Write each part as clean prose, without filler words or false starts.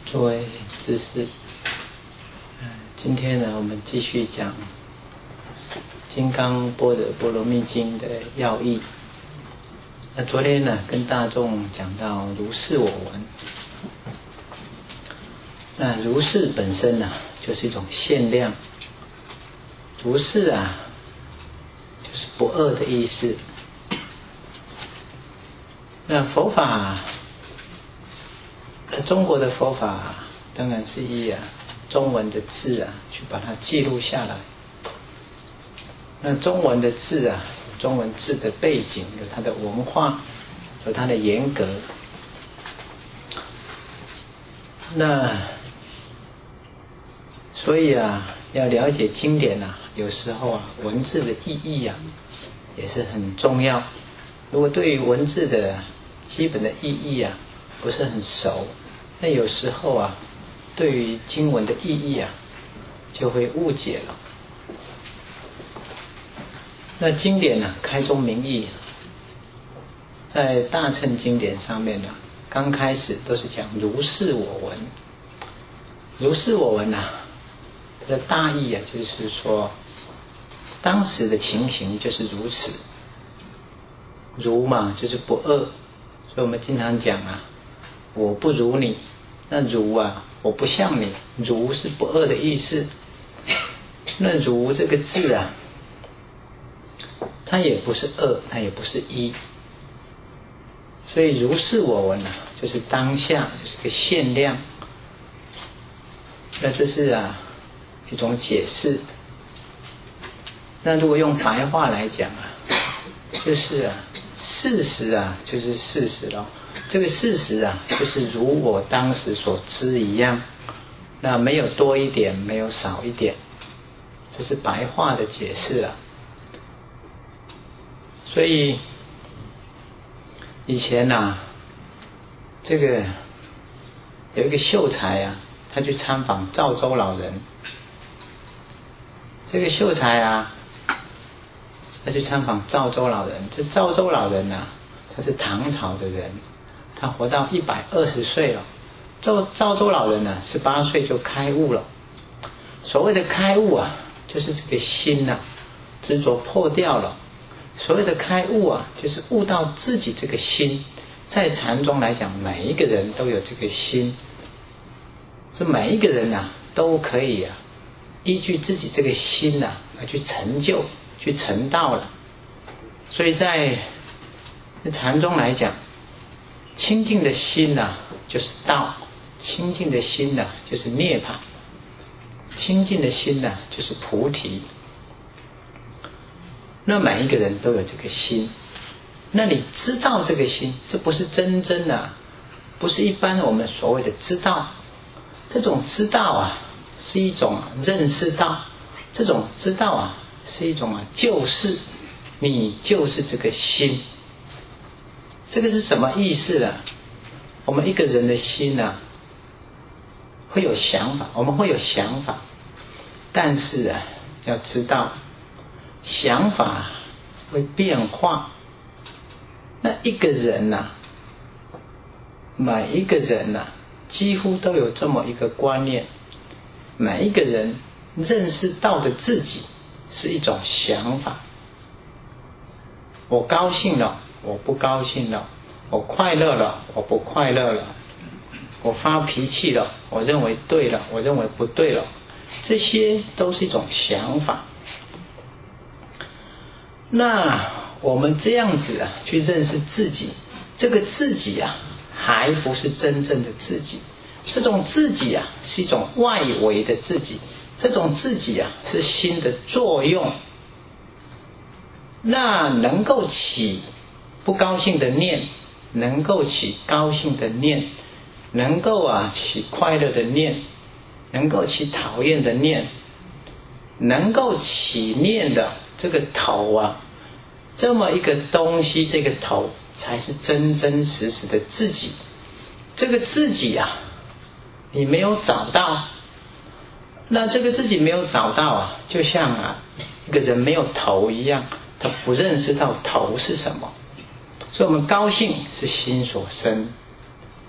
诸位知识，今天呢，我们继续讲《金刚般若波罗蜜经》的要义。那昨天呢，跟大众讲到如是我闻。那如是本身呢，就是一种限量。如是啊，就是不二的意思。那佛法，中国的佛法当然是以中文的字去把它记录下来。那中文的字中文字的背景，有它的文化，有它的严格。那所以要了解经典有时候文字的意义也是很重要。如果对于文字的基本的意义不是很熟，那有时候对于经文的意义就会误解了。那经典开宗明义，在大乘经典上面刚开始都是讲如是我闻。如是我闻它的大意就是说，当时的情形就是如此。如嘛，就是不二，所以我们经常讲我不如你。那如我不像你，如是不二的意思。那如这个字它也不是二，它也不是一。所以如是我闻就是当下，就是个限量。那这是一种解释。那如果用白话来讲就是事实就是事实咯。这个事实就是如我当时所知一样，那没有多一点，没有少一点。这是白话的解释所以以前这个有一个秀才他去参访赵州老人。这个秀才他去参访赵州老人。这赵州老人他是唐朝的人，他活到120岁了。赵州老人18岁就开悟了。所谓的开悟就是这个心执着破掉了。所谓的开悟就是悟到自己这个心。在禅宗来讲，每一个人都有这个心，是每一个人都可以依据自己这个心而去成就，去成道了。所以在禅宗来讲，清净的心就是道，清净的心就是涅槃，清净的心就是菩提。那每一个人都有这个心。那你知道这个心，这不是真正不是一般我们所谓的知道。这种知道是一种认识到，这种知道是一种就是你就是这个心。这个是什么意思呢？我们一个人的心会有想法，我们会有想法，但是要知道想法会变化。那一个人每一个人几乎都有这么一个观念，每一个人认识到的自己是一种想法。我高兴了，我不高兴了，我快乐了，我不快乐了，我发脾气了，我认为对了，我认为不对了，这些都是一种想法。那我们这样子去认识自己，这个自己还不是真正的自己。这种自己是一种外围的自己，这种自己是心的作用。那能够起不高兴的念，能够起高兴的念，能够起快乐的念，能够起讨厌的念，能够起念的这个头这么一个东西，这个头才是真真实实的自己。这个自己你没有找到，那这个自己没有找到就像一个人没有头一样，他不认识到头是什么。所以我们高兴是心所生，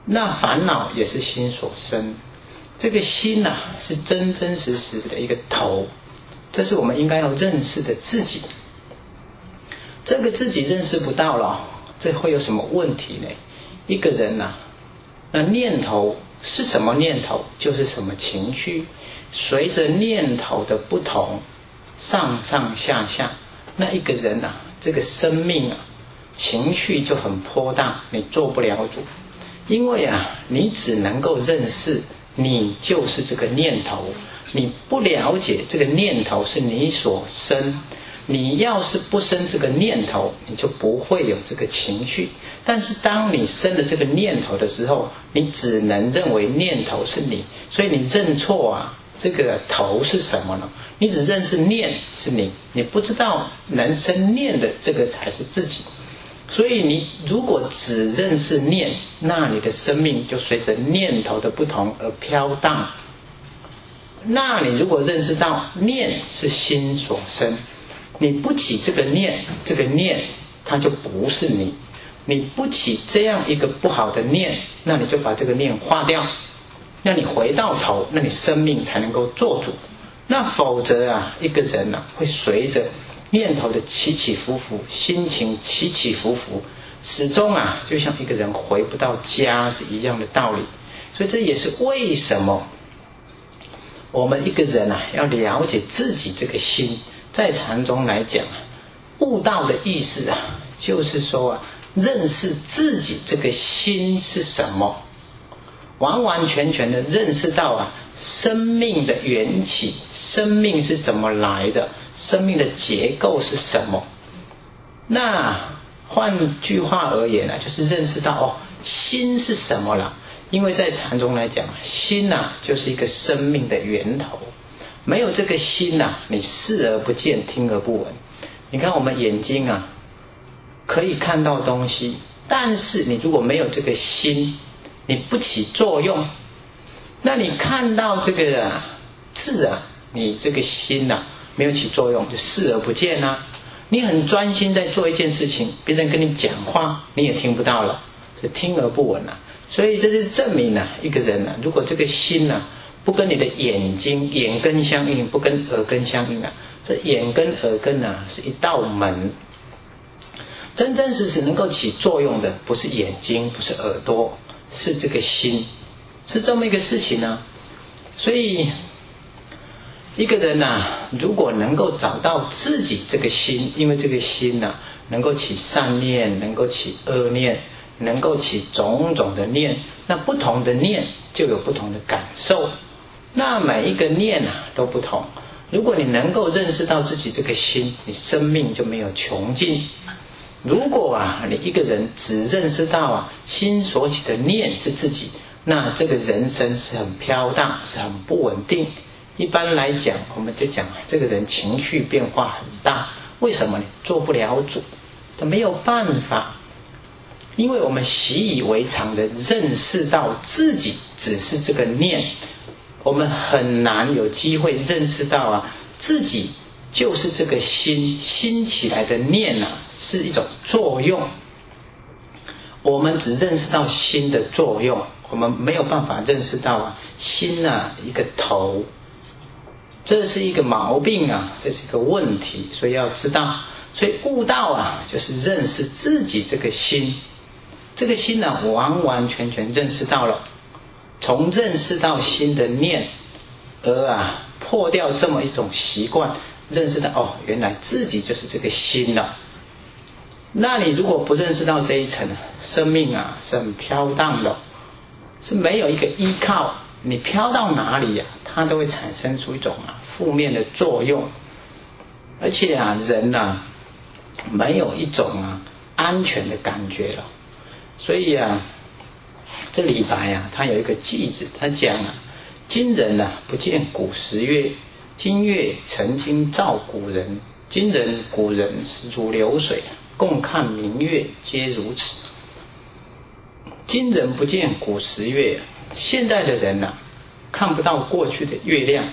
那烦恼也是心所生。这个心啊，是真真实实的一个头，这是我们应该要认识的自己。这个自己认识不到了，这会有什么问题呢？一个人啊，那念头是什么念头，就是什么情绪，随着念头的不同，上上下下，那一个人啊，这个生命啊，情绪就很波荡，你做不了主。因为啊，你只能够认识你就是这个念头，你不了解这个念头是你所生。你要是不生这个念头，你就不会有这个情绪。但是当你生了这个念头的时候，你只能认为念头是你，所以你认错啊，这个头是什么呢？你只认识念是你，你不知道能生念的这个才是自己。所以你如果只认识念，那你的生命就随着念头的不同而飘荡。那你如果认识到念是心所生，你不起这个念，这个念它就不是你。你不起这样一个不好的念，那你就把这个念化掉，那你回到头，那你生命才能够做主。那否则啊，一个人啊会随着念头的起起伏伏，心情起起伏伏，始终啊就像一个人回不到家是一样的道理。所以这也是为什么我们一个人啊要了解自己这个心。在禅中来讲，悟道的意思啊，就是说啊，认识自己这个心是什么，完完全全的认识到啊，生命的缘起，生命是怎么来的，生命的结构是什么。那换句话而言呢，就是认识到哦，心是什么了。因为在禅中来讲，心啊就是一个生命的源头。没有这个心啊，你视而不见，听而不闻。你看我们眼睛啊，可以看到东西，但是你如果没有这个心，你不起作用，那你看到这个字啊，你这个心啊没有起作用，就视而不见啊。你很专心在做一件事情，别人跟你讲话你也听不到了，是听而不闻啊。所以这是证明啊，一个人啊，如果这个心啊不跟你的眼睛眼根相应，不跟耳根相应啊，这眼根耳根啊是一道门，真真实实能够起作用的不是眼睛，不是耳朵，是这个心，是这么一个事情呢。所以一个人啊，如果能够找到自己这个心，因为这个心啊能够起善念，能够起恶念，能够起种种的念，那不同的念就有不同的感受，那每一个念啊都不同。如果你能够认识到自己这个心，你生命就没有穷尽。如果啊你一个人只认识到啊心所起的念是自己，那这个人生是很飘荡，是很不稳定。一般来讲，我们就讲这个人情绪变化很大。为什么呢？做不了主，他没有办法。因为我们习以为常的认识到自己只是这个念，我们很难有机会认识到啊自己就是这个心起来的念啊是一种作用。我们只认识到心的作用，我们没有办法认识到啊心啊一个头，这是一个毛病啊，这是一个问题，所以要知道。所以悟道啊就是认识自己这个心，这个心呢完完全全认识到了，从认识到心的念而啊破掉这么一种习惯，认识到哦原来自己就是这个心了。那你如果不认识到这一层，生命啊是很飘荡的，是没有一个依靠，你飘到哪里啊它都会产生出一种负面的作用。而且啊人啊没有一种安全的感觉了。所以啊这李白啊他有一个偈子，他讲今人不见古时月，今月曾经照古人，今人古人是如流水，共看明月皆如此。今人不见古时月，现在的人看不到过去的月亮。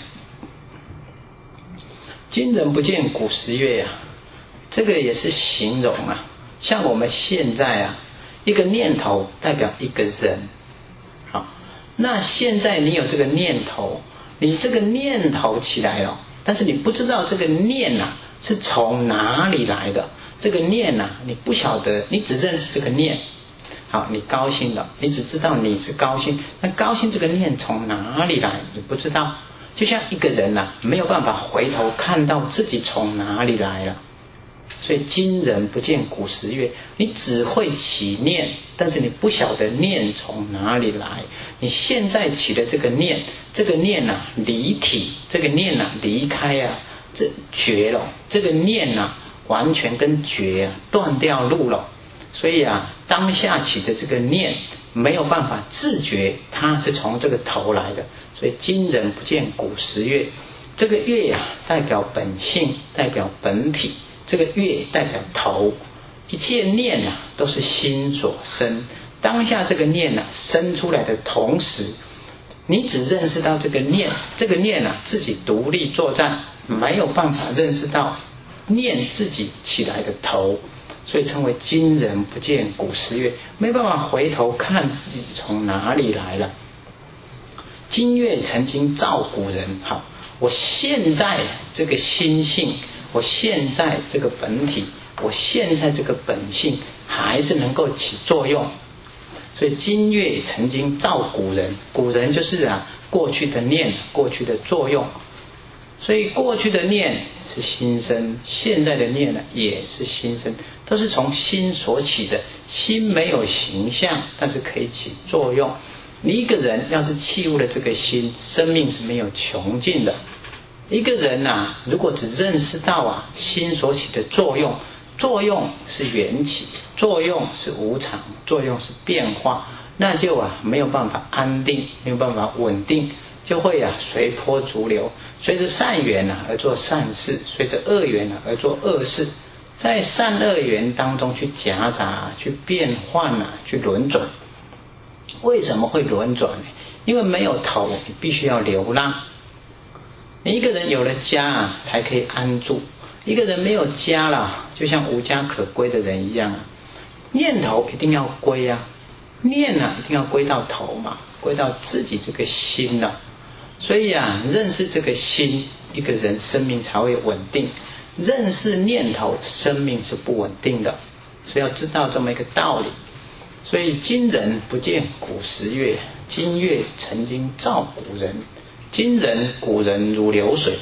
今人不见古时月这个也是形容像我们现在一个念头代表一个人， 那现在你有这个念头，你这个念头起来了，但是你不知道这个念啊是从哪里来的，这个念啊你不晓得，你只认识这个念。好，你高兴了，你只知道你是高兴，那高兴这个念从哪里来你不知道。就像一个人啊没有办法回头看到自己从哪里来了，所以今人不见古时月，你只会起念，但是你不晓得念从哪里来。你现在起的这个念，这个念啊离体，这个念啊离开啊，这绝了，这个念啊完全跟绝啊断掉路了。所以啊，当下起的这个念没有办法自觉，它是从这个头来的。所以今人不见古时月，这个月啊代表本性，代表本体，这个月代表头。一切念啊都是心所生，当下这个念啊生出来的同时，你只认识到这个念，这个念啊自己独立作战，没有办法认识到念自己起来的头。所以称为今人不见古时月，没办法回头看自己从哪里来了。今月曾经照古人，好，我现在这个心性，我现在这个本体，我现在这个本性还是能够起作用。所以今月曾经照古人，古人就是过去的念，过去的作用。所以过去的念是心生，现在的念也是心生，都是从心所起的。心没有形象，但是可以起作用。你一个人要是弃悟了这个心，生命是没有穷尽的。一个人如果只认识到心所起的作用，作用是缘起，作用是无常，作用是变化，那就没有办法安定，没有办法稳定，就会随波逐流，随着善缘而做善事，随着恶缘而做恶事，在善恶缘当中去夹杂，去变换去轮转。为什么会轮转呢？因为没有头，你必须要流浪。你一个人有了家才可以安住，一个人没有家了，就像无家可归的人一样念头一定要归念一定要归到头嘛，归到自己这个心了。所以认识这个心，一个人生命才会稳定。认识念头，生命是不稳定的。所以要知道这么一个道理。所以今人不见古时月，今月曾经照古人。今人古人如流水。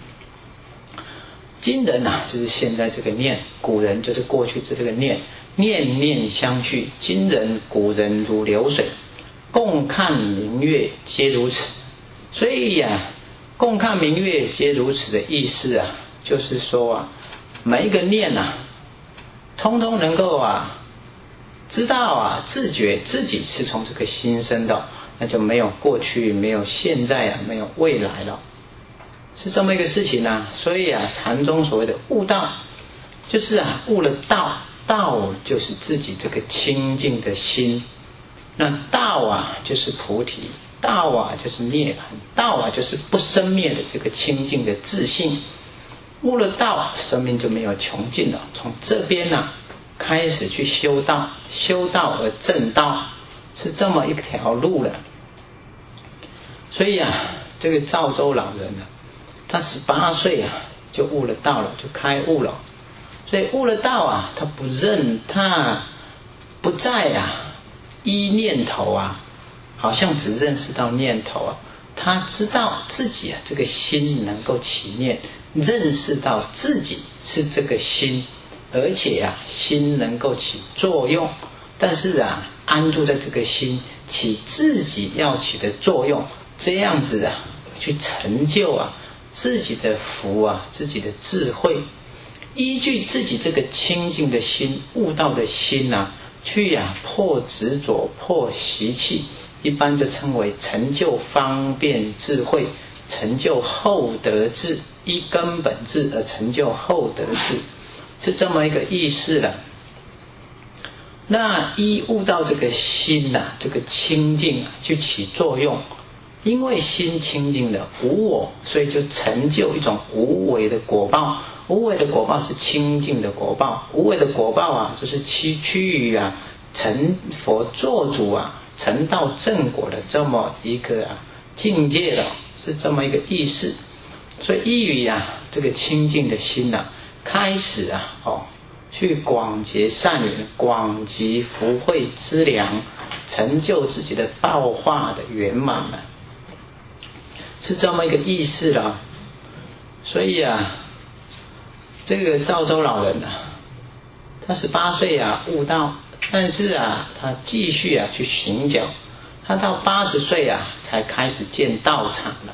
今人就是现在这个念，古人就是过去这个念，念念相续。今人古人如流水，共看明月皆如此。所以共看明月皆如此的意思就是说每一个念通通能够知道自觉自己是从这个心生的，那就没有过去，没有现在没有未来了，是这么一个事情所以禅宗所谓的悟道，就是悟了道，道就是自己这个清净的心。那道就是菩提，道就是涅槃，道就是不生灭的这个清净的自性。悟了道，生命就没有穷尽了。从这边开始去修道，修道而正道，是这么一条路了。所以这个赵州老人他18岁就悟了道了，就开悟了。所以悟了道他不认，他不再依念头好像只认识到念头他知道自己这个心能够起念，认识到自己是这个心，而且心能够起作用，但是安住在这个心，起自己要起的作用，这样子去成就自己的福自己的智慧，依据自己这个清净的心，悟道的心去破执着，破习气，一般就称为成就方便智慧，成就厚德智，依根本智而成就厚德智，是这么一个意思了。那依悟到这个心这个清净去起作用，因为心清净的无我，所以就成就一种无为的果报。无为的果报是清净的果报，无为的果报就是趋于成佛做主成道正果的这么一个境界了，是这么一个意识。所以依于这个清净的心开始去广结善缘，广集福慧资粮，成就自己的道化的圆满是这么一个意识了。所以这个赵州老人他18岁悟道，但是他继续去行脚，他到80岁才开始建道场了。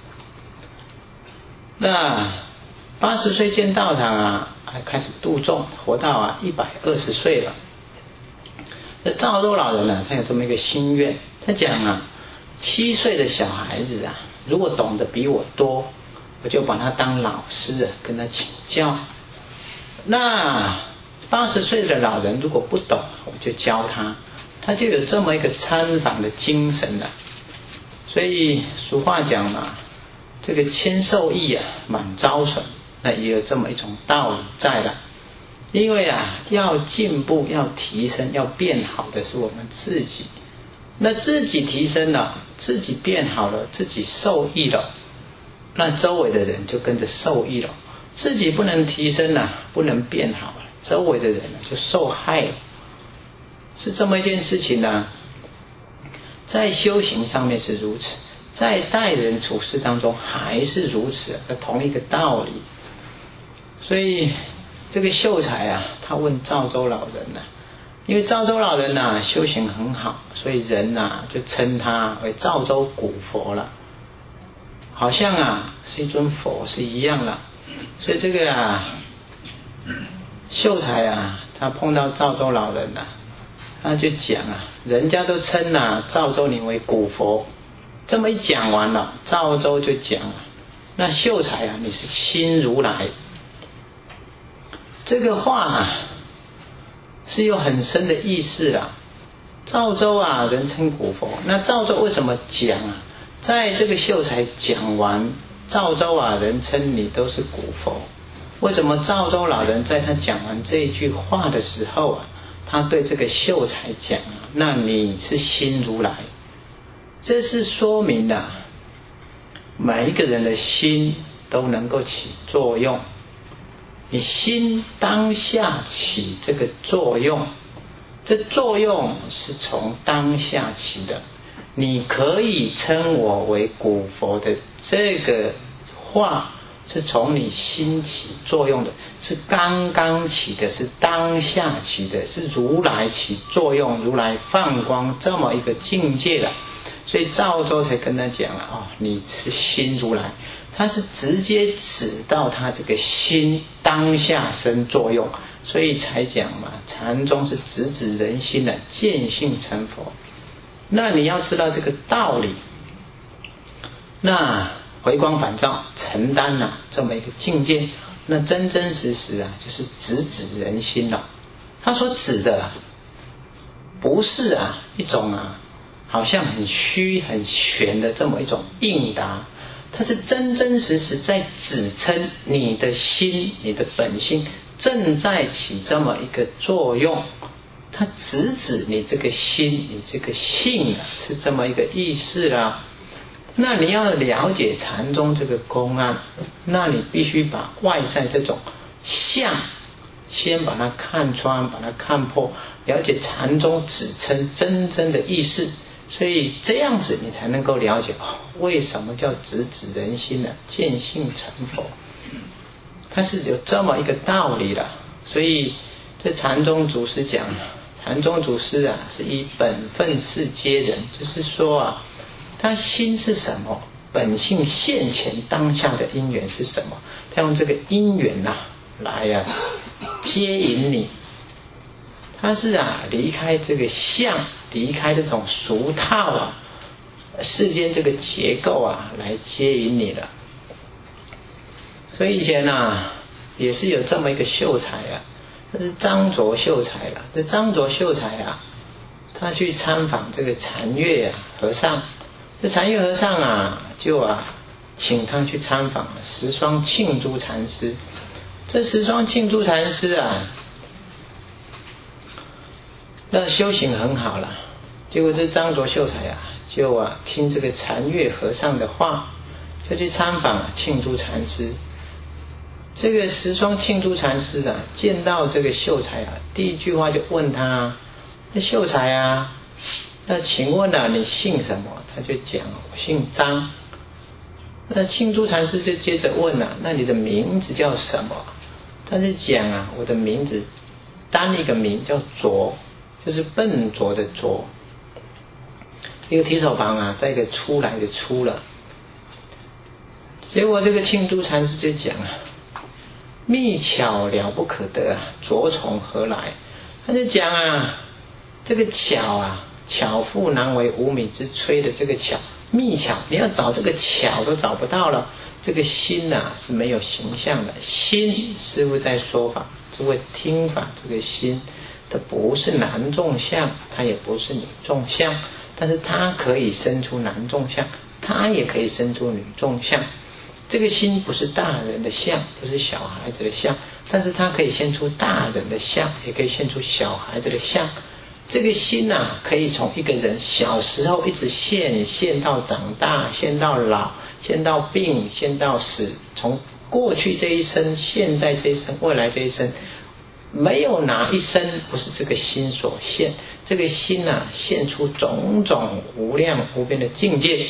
那80岁建道场还开始度众，活到120岁了。那赵州老人他有这么一个心愿，他讲7岁的小孩子如果懂得比我多，我就把他当老师跟他请教。那80岁的老人如果不懂，我就教他，他就有这么一个参访的精神了。所以俗话讲这个谦受益满招损，那也有这么一种道理在了。因为要进步，要提升，要变好的是我们自己。那自己提升了，自己变好了，自己受益了，那周围的人就跟着受益了。自己不能提升不能变好，周围的人就受害了。是这么一件事情在修行上面是如此，在待人处事当中还是如此的同一个道理。所以这个秀才他问赵州老人因为赵州老人修行很好，所以人就称他为赵州古佛了，好像是一尊佛是一样了。所以这个秀才他碰到赵州老人他就讲人家都称赵州你为古佛。这么一讲完了，赵州就讲那秀才你是新如来。这个话是有很深的意思啦。赵州人称古佛，那赵州为什么讲在这个秀才讲完，赵州人称你都是古佛。为什么赵州老人在他讲完这一句话的时候他对这个秀才讲那你是新如来。这是说明每一个人的心都能够起作用，你心当下起这个作用，这作用是从当下起的。你可以称我为古佛的这个话是从你心起作用的，是刚刚起的，是当下起的，是如来起作用，如来放光这么一个境界的。所以赵州才跟他讲你是心如来，他是直接指到他这个心当下生作用，所以才讲禅宗是直指人心的，见性成佛。那你要知道这个道理，那回光返照承担这么一个境界，那真真实实就是直指人心了。他所指的不是一种好像很虚很玄的这么一种应答，它是真真实实在指称你的心，你的本性正在起这么一个作用，它直指你这个心，你这个性是这么一个意思啦。那你要了解禅宗这个公案，那你必须把外在这种相先把它看穿，把它看破，了解禅宗指称真正的意思。所以这样子你才能够了解为什么叫直指人心见性成佛，它是有这么一个道理的。所以这禅宗祖师讲，禅宗祖师是以本分事接人，就是说他心是什么，本性现前当下的因缘是什么，他用这个因缘来接引你。他是离开这个相，离开这种俗套世间这个结构来接引你的。所以以前也是有这么一个秀才这是张卓秀才了。这张卓秀才他去参访这个禅月和尚，这禅月和尚就请他去参访十双庆珠禅师。这十双庆珠禅师那修行很好了， 结果这张卓秀才就听这个禅月和尚的话，就去参访庆珠禅师。这个十双庆珠禅师见到这个秀才第一句话就问他：那秀才那请问你姓什么？他就讲我姓张。那庆珠禅师就接着问那你的名字叫什么？他就讲我的名字单一个名叫拙，就是笨拙的拙，一个提手旁再一个出来的出了。结果这个庆珠禅师就讲密巧了不可得拙从何来？他就讲这个巧巧妇难为无米之炊的这个巧，密巧你要找这个巧都找不到了。这个心是没有形象的，心师父在说法，诸位听法，这个心它不是男众相，它也不是女众相，但是它可以生出男众相，它也可以生出女众相。这个心不是大人的相，不是小孩子的相，但是它可以现出大人的相，也可以现出小孩子的相。这个心可以从一个人小时候一直现到长大，现到老，现到病，现到死，从过去这一生，现在这一生，未来这一生，没有哪一生不是这个心所现。这个心现出种种无量无边的境界，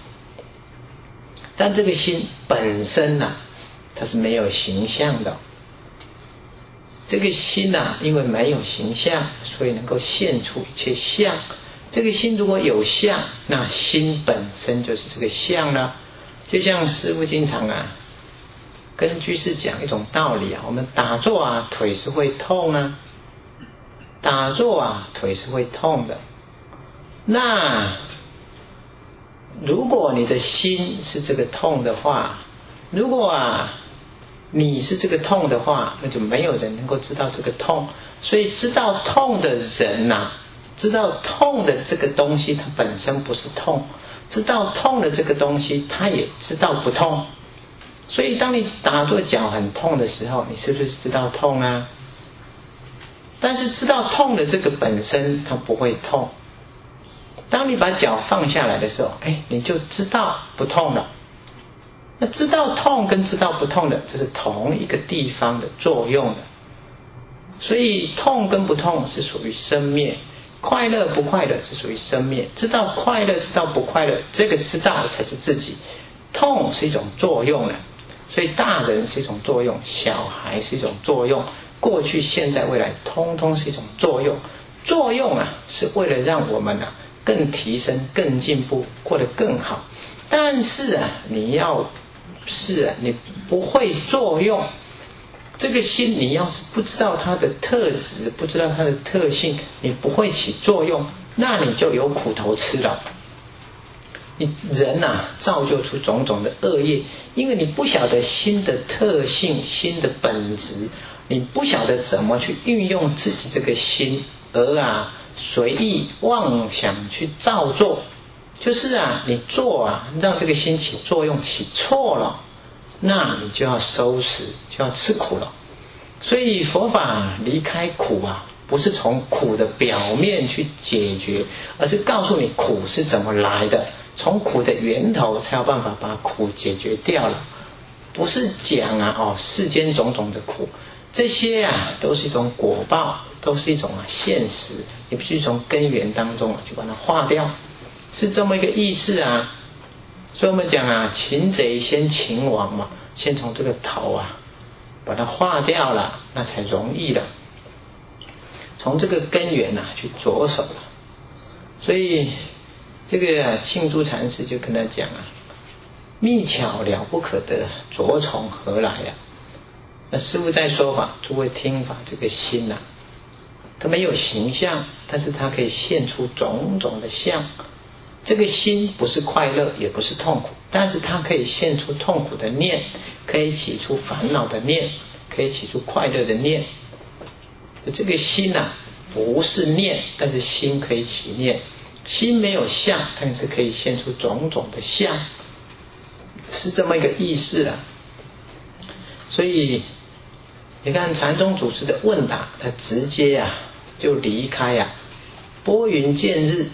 但这个心本身它是没有形象的。这个心因为没有形象，所以能够现出一切相。这个心如果有相，那心本身就是这个相了。就像师父经常跟居士讲一种道理我们打坐腿是会痛打坐腿是会痛的。那如果你的心是这个痛的话，如果你是这个痛的话，那就没有人能够知道这个痛。所以知道痛的人知道痛的这个东西它本身不是痛，知道痛的这个东西他也知道不痛。所以当你打坐脚很痛的时候，你是不是知道痛但是知道痛的这个本身它不会痛。当你把脚放下来的时候，你就知道不痛了。那知道痛跟知道不痛的，这是同一个地方的作用的。所以痛跟不痛是属于生灭，快乐不快乐是属于生灭。知道快乐知道不快乐，这个知道才是自己。痛是一种作用所以大人是一种作用，小孩是一种作用，过去现在未来通通是一种作用。作用是为了让我们更提升更进步，过得更好。但是你不会作用，这个心你要是不知道它的特质，不知道它的特性，你不会起作用，那你就有苦头吃了。你人造就出种种的恶业，因为你不晓得心的特性，心的本质，你不晓得怎么去运用自己这个心，而随意妄想去造作，就是你做让这个心起作用起错了，那你就要收拾，就要吃苦了。所以佛法离开苦不是从苦的表面去解决，而是告诉你苦是怎么来的，从苦的源头才有办法把苦解决掉了。不是讲世间种种的苦，这些都是一种果报，都是一种现实，你必须从根源当中去把它化掉，是这么一个意思所以我们讲擒贼先擒王嘛，先从这个头把它化掉了，那才容易了。从这个根源去着手了。所以这个庆珠禅师就跟他讲密巧了不可得，拙从何来那师父在说法，诸位听法，这个心它没有形象，但是它可以现出种种的相。这个心不是快乐也不是痛苦，但是它可以现出痛苦的念，可以起出烦恼的念，可以起出快乐的念。这个心不是念，但是心可以起念。心没有相，但是可以现出种种的相，是这么一个意思所以你看禅宗祖师的问答，他直接就离开拨云见日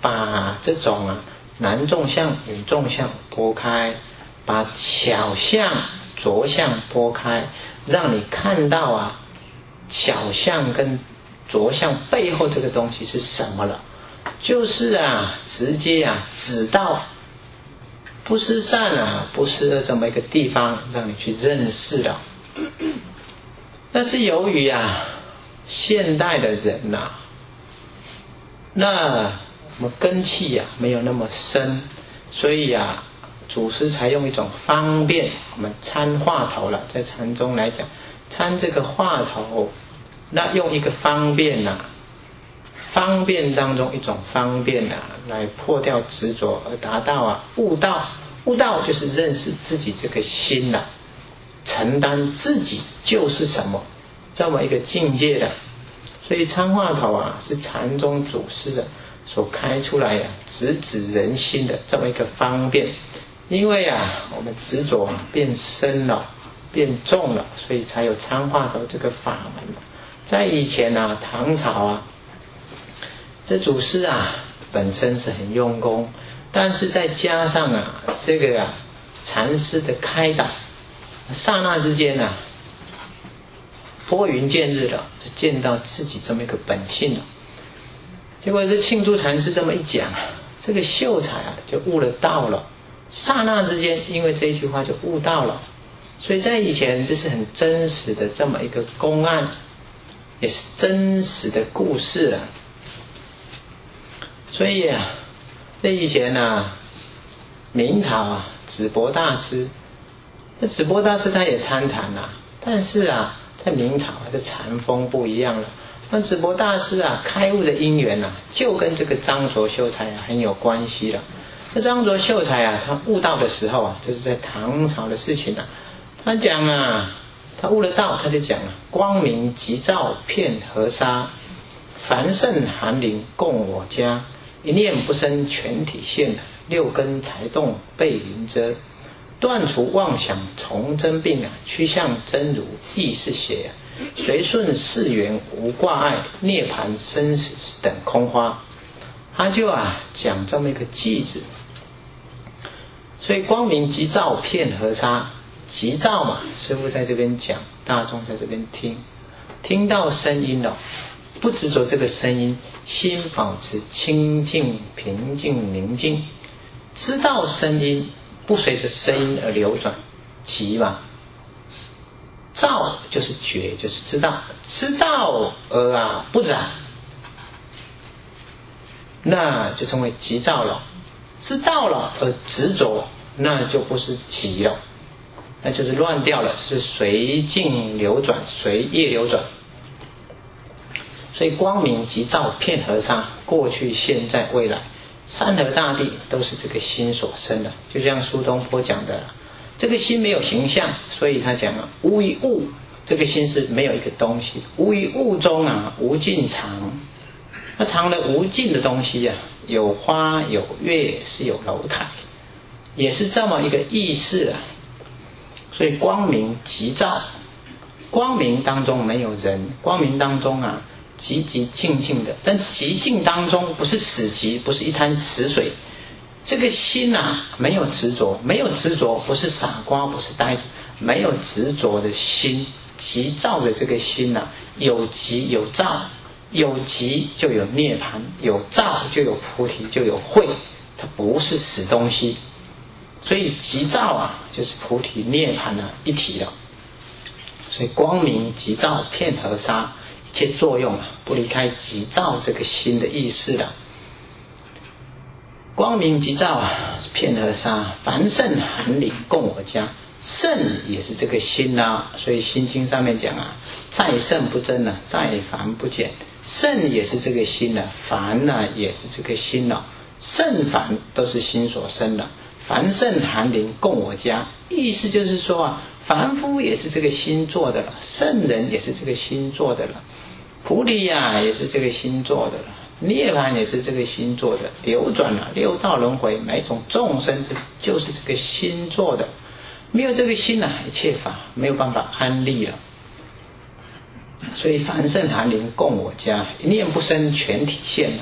把这种男众相、女众相拨开，把巧相、拙相拨开，让你看到巧相跟拙相背后这个东西是什么了，就是直接指到不失善不失的这么一个地方，让你去认识了。但是由于现代的人那我们根气没有那么深，所以祖师才用一种方便，我们参话头了，在禅宗来讲，参这个话头，那用一个方便方便当中一种方便来破掉执着，而达到悟道。悟道就是认识自己这个心承担自己就是什么这么一个境界的。所以参话头是禅宗祖师的所开出来直指人心的这么一个方便。因为我们执着变深了，变重了，所以才有参话头这个法门。在以前唐朝这祖师本身是很用功，但是再加上这个禅师的开导，刹那之间拨云见日了，就见到自己这么一个本性了。结果这庆祝禅师这么一讲，这个秀才就悟了道了，刹那之间因为这一句话就悟道了。所以在以前这是很真实的这么一个公案，也是真实的故事了。所以在以前明朝智博大师，那智博大师他也参禅但是在明朝这禅风不一样了。那智博大师开悟的因缘就跟这个张卓秀才很有关系了。那张卓秀才他悟道的时候这是在唐朝的事情他讲他悟了道，他就讲光明急照遍河沙，凡圣寒林共我家，一念不生全体现，六根才动被云遮，断除妄想从真病趋向真如亦是邪，随顺世缘无挂碍，涅盘生死等空花。他就讲这么一个句子。所以光明急照遍河沙，急照师父在这边讲，大众在这边听到声音了，不执着这个声音，心保持清净平静宁静，知道声音不随着声音而流转，急照就是觉，就是知道而不染，那就称为急照了。知道了而执着，那就不是急了，那就是乱掉了，就是随境流转，随业流转。所以光明急照遍河沙，过去现在未来山河大地都是这个心所生的。就像苏东坡讲的，这个心没有形象，所以他讲无一物，这个心是没有一个东西，无一物中无尽藏。那藏了无尽的东西有花有月，是有楼台，也是这么一个意思所以光明急照，光明当中没有人，光明当中寂寂静静的，但寂静当中不是死寂，不是一滩死水。这个心没有执着，没有执着不是傻瓜，不是呆子，没有执着的心，急照的这个心有急有照，有急就有涅盘，有照就有菩提，就有慧，它不是死东西。所以急照就是菩提涅盘一体了。所以光明急照遍河沙，一切作用不离开急照这个心的意思了。光明急照是遍河沙，凡圣寒林共我家，圣也是这个心所以心经上面讲再圣不增再凡不减，圣也是这个心凡也是这个心圣凡都是心所生的。凡圣寒林共我家，意思就是说凡夫也是这个心做的了，圣人也是这个心做的了，菩提也是这个心做的了，涅槃也是这个心做的，流转六道轮回，每种众生就是这个心做的。没有这个心一切法没有办法安立了。所以凡圣寒林共我家，一念不生全体现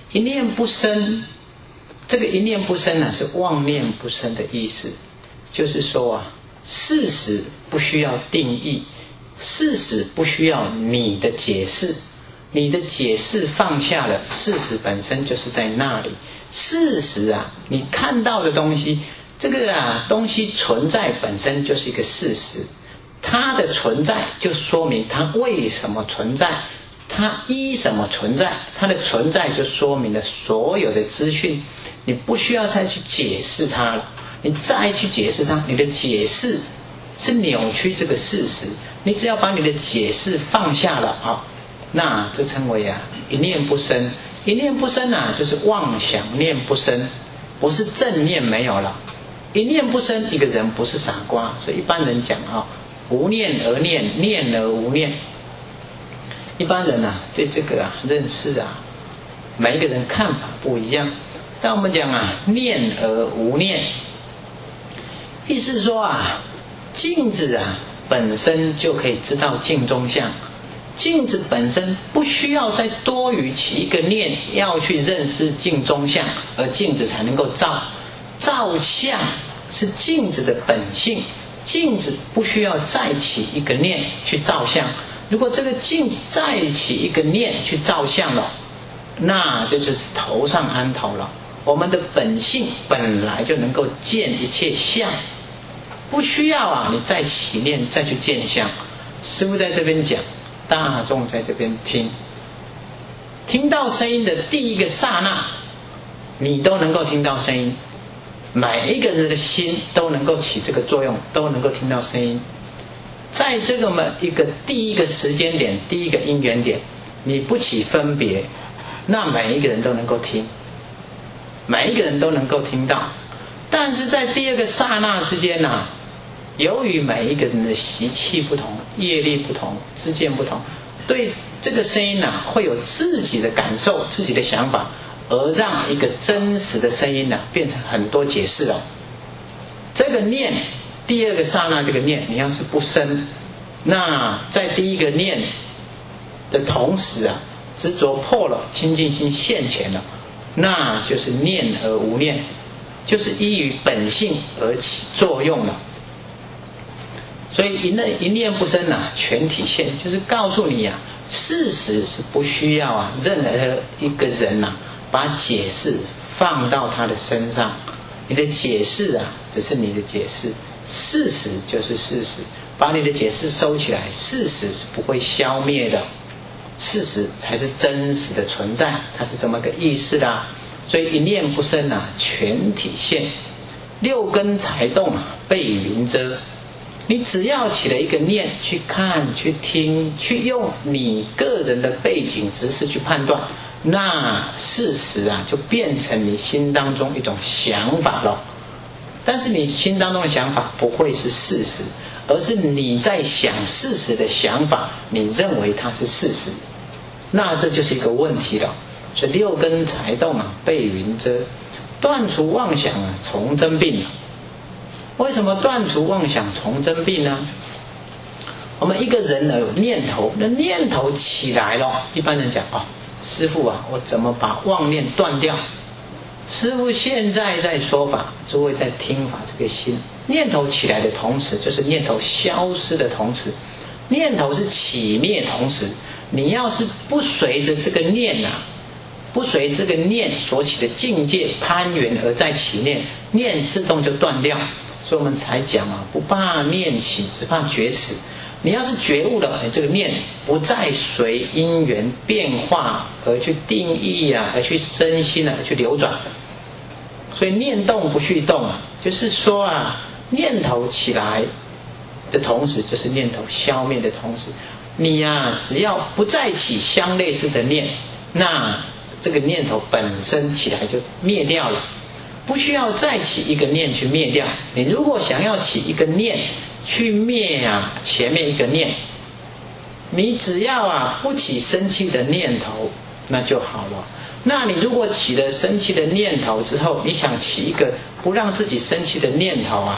一念不生，这个一念不生呢，是妄念不生的意思。就是说啊，事实不需要定义，事实不需要你的解释，你的解释放下了，事实本身就是在那里。事实啊，你看到的东西，这个东西存在本身就是一个事实，它的存在就说明它为什么存在，它依什么存在，它的存在就说明了所有的资讯，你不需要再去解释它了。你再去解释它，你的解释是扭曲这个事实。你只要把你的解释放下了那这称为一念不生。一念不生就是妄想念不生，不是正念没有了。一念不生，一个人不是傻瓜。所以一般人讲无念而念，念而无念。一般人对这个认识每一个人看法不一样。但我们讲念而无念，意思是说镜子本身就可以知道镜中相，镜子本身不需要再多余起一个念要去认识镜中相，而镜子才能够照。照相是镜子的本性，镜子不需要再起一个念去照相。如果这个镜子再起一个念去照相了，那这就是头上安头了。我们的本性本来就能够见一切相，不需要你再起念再去见相。师父在这边讲，大众在这边听到声音的第一个刹那，你都能够听到声音，每一个人的心都能够起这个作用，都能够听到声音。在这个一个第一个时间点，第一个因缘点，你不起分别，那每一个人都能够听，每一个人都能够听到。但是在第二个刹那之间由于每一个人的习气不同，业力不同，知见不同，对这个声音会有自己的感受，自己的想法，而让一个真实的声音变成很多解释了。这个念，第二个刹那这个念，你要是不生，那在第一个念的同时执着破了，清净心现前了，那就是念而无念，就是依于本性而起作用了。所以一念不生全体现，就是告诉你事实是不需要任何一个人把解释放到他的身上。你的解释只是你的解释，事实就是事实。把你的解释收起来，事实是不会消灭的，事实才是真实的存在，它是这么个意思啦。所以一念不生全体现，六根才动被云遮。你只要起了一个念，去看去听，去用你个人的背景知识去判断，那事实就变成你心当中一种想法了。但是你心当中的想法不会是事实，而是你在想事实的想法，你认为它是事实，那这就是一个问题了。所以六根才动被云遮，断除妄想从真病。为什么断除妄想从真病呢？我们一个人有念头，那念头起来了，一般人讲师父我怎么把妄念断掉？师父现在在说法，诸位在听法，这个心念头起来的同时，就是念头消失的同时。念头是起灭同时，你要是不随着这个念不随这个念所起的境界攀缘而再起念，念自动就断掉。所以我们才讲不怕念起，只怕觉死。你要是觉悟了，这个念不再随因缘变化而去定义而去生心而去流转。所以念动不续动就是说念头起来的同时，就是念头消灭的同时。你只要不再起相类似的念，那这个念头本身起来就灭掉了，不需要再起一个念去灭掉。你如果想要起一个念去灭前面一个念，你只要不起生气的念头，那就好了。那你如果起了生气的念头之后，你想起一个不让自己生气的念头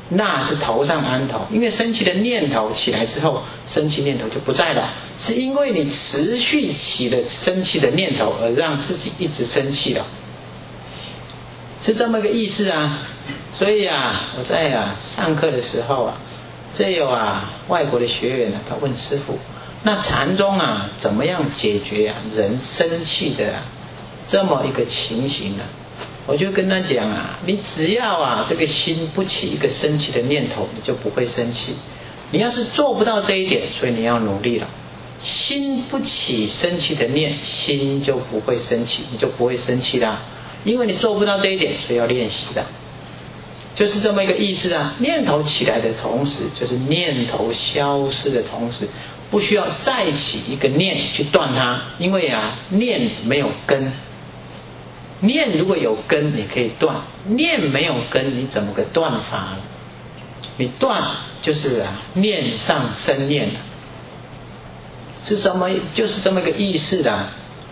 那是头上安头，因为生气的念头起来之后，生气念头就不在了，是因为你持续起了生气的念头，而让自己一直生气了，是这么个意思啊。所以啊，我在上课的时候啊，这有外国的学员他问师父，那禅宗怎么样解决人生气的这么一个情形呢？我就跟他讲你只要这个心不起一个生气的念头，你就不会生气。你要是做不到这一点，所以你要努力了。心不起生气的念，心就不会生气，你就不会生气啦。因为你做不到这一点，所以要练习的，就是这么一个意思啊。念头起来的同时，就是念头消失的同时，不需要再起一个念去断它，因为念没有根。念如果有根，你可以断；念没有根，你怎么个断法呢？你断就是念上生念了，是什么？就是这么个意思的。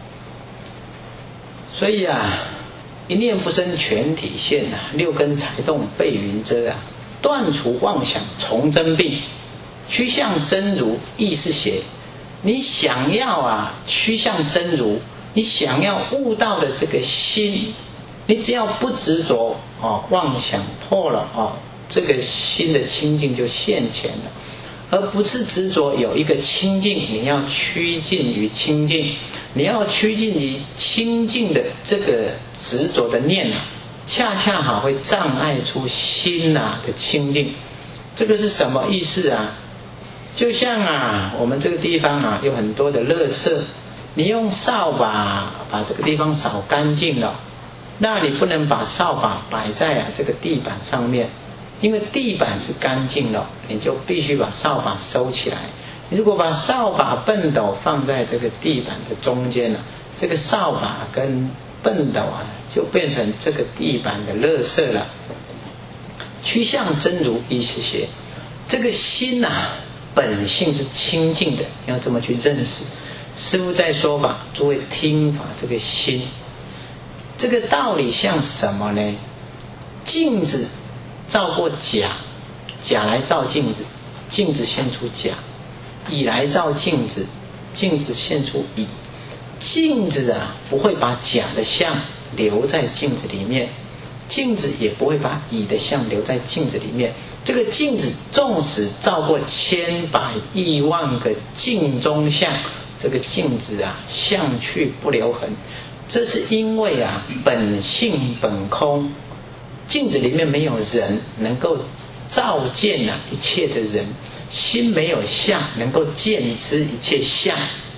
所以一念不生全体现六根才动被云遮断除妄想从真病，趋向真如亦是邪。你想要趋向真如，你想要悟到的这个心，你只要不执着妄想破了这个心的清净就现前了，而不是执着有一个清净，你要趋近于清净，你要趋近于清净的这个执着的念恰恰好会障碍出心的清净。这个是什么意思就像我们这个地方有很多的垃圾，你用扫把把这个地方扫干净了，那你不能把扫把摆在这个地板上面，因为地板是干净了，你就必须把扫把收起来。如果把扫把畚斗放在这个地板的中间这个扫把跟畚斗就变成这个地板的垃圾了。趋向真如亦是邪。这个心本性是清净的，要这么去认识。师父在说法，诸位听法，这个心，这个道理像什么呢？镜子照过甲，甲来照镜子，镜子现出甲；乙来照镜子，镜子现出乙。镜子不会把甲的相留在镜子里面，镜子也不会把乙的相留在镜子里面。这个镜子纵使照过千百亿万个镜中相，这个镜子相去不留痕。这是因为本性本空，镜子里面没有人能够照见一切的人，心没有相能够见知一切相。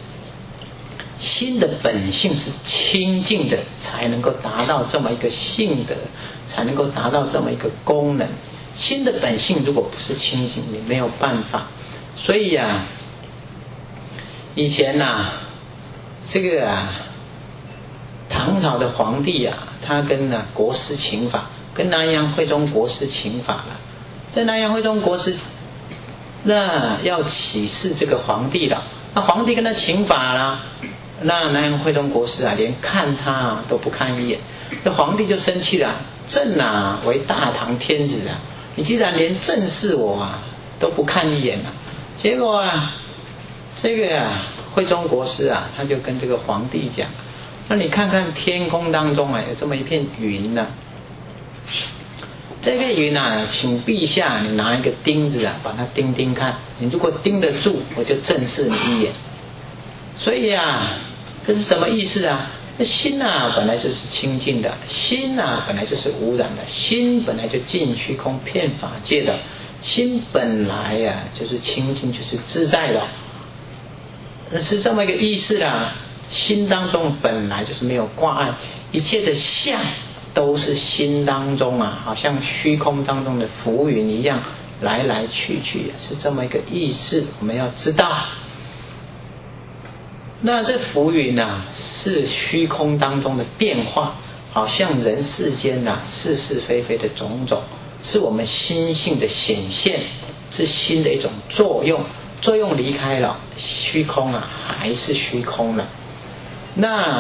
心的本性是清净的，才能够达到这么一个性德，才能够达到这么一个功能。心的本性如果不是清净，你没有办法。所以以前这个唐朝的皇帝他跟国师请法，跟南阳慧忠国师请法了。在南阳慧忠国师那要启示这个皇帝了，那皇帝跟他请法了，那南阳慧忠国师连看他都不看一眼，这皇帝就生气了。朕为大唐天子你既然连正视我都不看一眼结果这个慧忠国师他就跟这个皇帝讲，那你看看天空当中有这么一片云这个云请陛下你拿一个钉子把它钉钉看，你如果钉得住，我就正视你一眼。所以这是什么意思那心本来就是清净的，心本来就是无染的，心本来就尽虚空遍法界的，心本来就是清净，就是自在的，是这么一个意思啦。心当中本来就是没有挂碍，一切的相都是心当中好像虚空当中的浮云一样来来去去，是这么一个意思，我们要知道。那这浮云是虚空当中的变化，好像人世间是是非非的种种，是我们心性的显现，是心的一种作用。作用离开了，虚空还是虚空了。那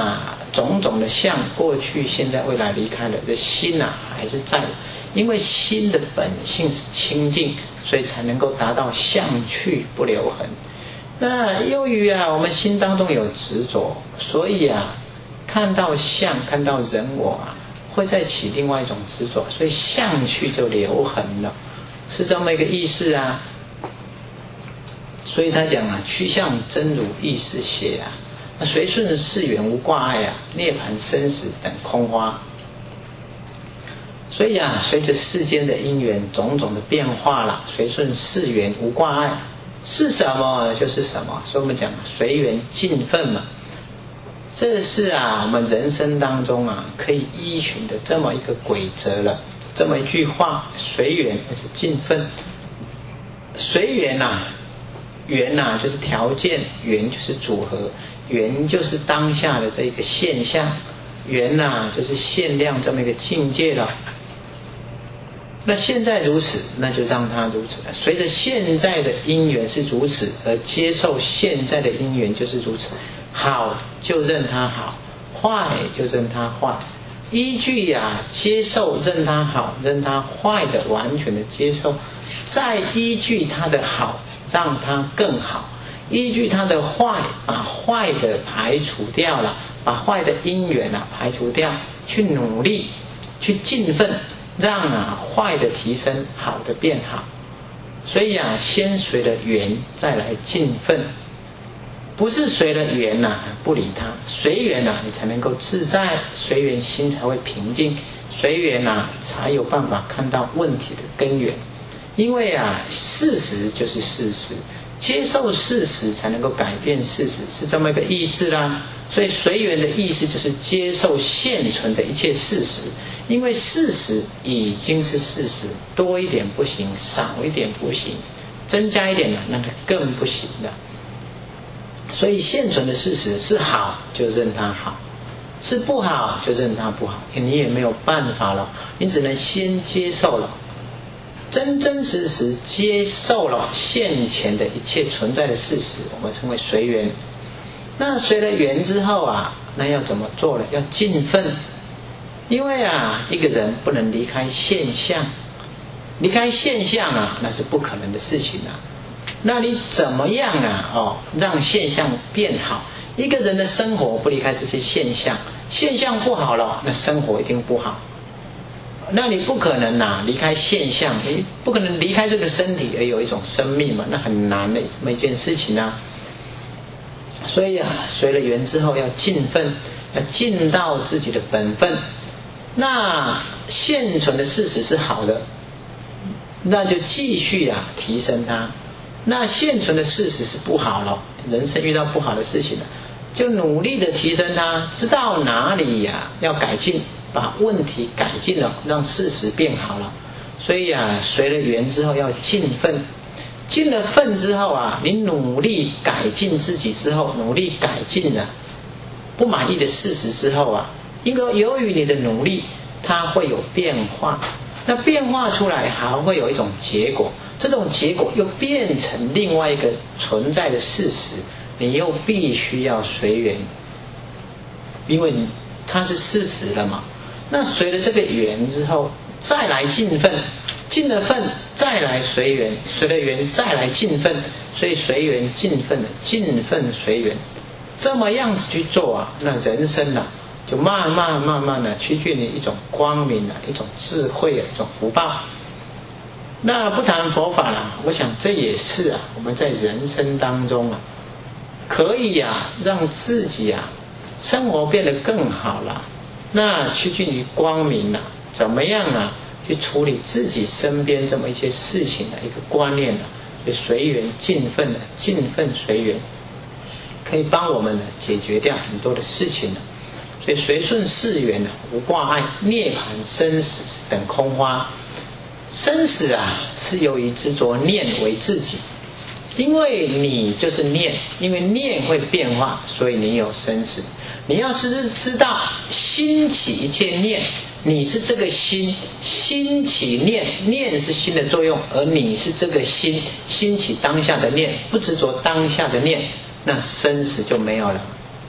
种种的相，过去、现在、未来离开了，这心啊还是在的。因为心的本性是清净，所以才能够达到相去不留痕。那由于啊我们心当中有执着，所以啊看到相、看到人我啊，会再起另外一种执着，所以相去就留痕了，是这么一个意思啊。所以他讲啊，趋向真如意识邪啊，那随顺世缘无挂碍啊，涅槃生死等空花。所以啊，随着世间的因缘种种的变化啦，随顺世缘无挂碍，是什么就是什么。所以我们讲随缘尽分嘛，这是啊我们人生当中啊可以依循的这么一个规则了。这么一句话，随缘就是尽分。随缘啊，缘啊就是条件，缘就是组合，缘就是当下的这个现象，缘啊就是限量这么一个境界了。那现在如此，那就让它如此了。随着现在的因缘是如此，而接受现在的因缘就是如此。好就认它好，坏就认它坏。依据啊接受认它好认它坏的完全的接受，再依据它的好让它更好，依据它的坏把坏的排除掉了，把坏的因缘啊排除掉，去努力去尽分，让啊坏的提升，好的变好。所以啊先随了缘再来尽分，不是随了缘啊不理它，随缘啊你才能够自在，随缘心才会平静，随缘啊才有办法看到问题的根源。因为啊事实就是事实，接受事实才能够改变事实，是这么一个意思啦。所以随缘的意思就是接受现存的一切事实，因为事实已经是事实，多一点不行，少一点不行，增加一点呢，那它更不行的。所以现存的事实是好就认它好，是不好就认它不好，你也没有办法了，你只能先接受了，真真实实接受了现前的一切存在的事实，我们称为随缘。那随了缘之后啊，那要怎么做呢？要尽分。因为啊一个人不能离开现象，离开现象啊那是不可能的事情啊。那你怎么样啊让现象变好？一个人的生活不离开这些现象，现象不好了，那生活一定不好。那你不可能离开现象，你不可能离开这个身体而有一种生命嘛，那很难的这么一件事情啊。所以啊随了缘之后要尽分，要尽到自己的本分。那现存的事实是好的，那就继续啊提升它。那现存的事实是不好了，人生遇到不好的事情了，就努力的提升它，知道哪里要改进，把问题改进了，让事实变好了。所以啊随了缘之后要尽分，尽了分之后啊，你努力改进自己之后，努力改进了不满意的事实之后啊，因为由于你的努力它会有变化，那变化出来还会有一种结果，这种结果又变成另外一个存在的事实，你又必须要随缘，因为它是事实了嘛。那随了这个缘之后再来尽分，尽了分再来随缘，随了缘再来尽分，所以随缘尽分，尽分随缘，这么样子去做啊，那人生啊就慢慢的趋近于一种光明一种智慧一种福报。那不谈佛法了，我想这也是我们在人生当中可以让自己生活变得更好了，那趋近于光明怎么样去处理自己身边这么一些事情的一个观念就随缘尽分尽分随缘，可以帮我们解决掉很多的事情所以随顺世缘无挂碍，涅槃生死等空花。生死是由于执着念为自己，因为你就是念，因为念会变化，所以你有生死。你要是知道心起一切念，你是这个心，心起念，念是心的作用，而你是这个心，心起当下的念，不执着当下的念，那生死就没有了。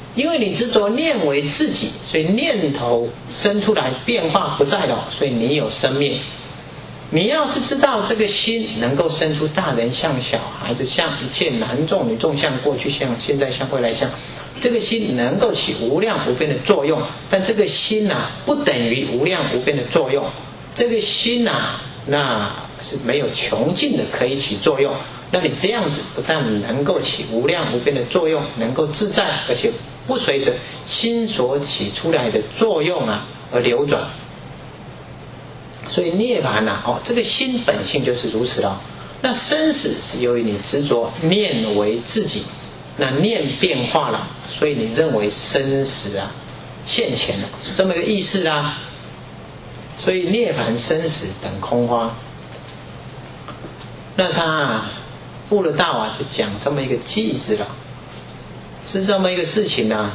因为你执着念为自己，所以念头生出来变化不在了，所以你有生灭。你要是知道这个心能够生出大人相、小孩子相、一切男众女众相、过去相、现在相、未来相，这个心能够起无量无边的作用，但这个心不等于无量无边的作用，这个心那是没有穷尽的可以起作用。那你这样子不但能够起无量无边的作用，能够自在，而且不随着心所起出来的作用而流转。所以涅槃这个心本性就是如此了。那生死是由于你执着念为自己，那念变化了，所以你认为生死现前了，是这么一个意思啦。所以涅槃生死等空花。那他悟了道就讲这么一个句子了，是这么一个事情呢。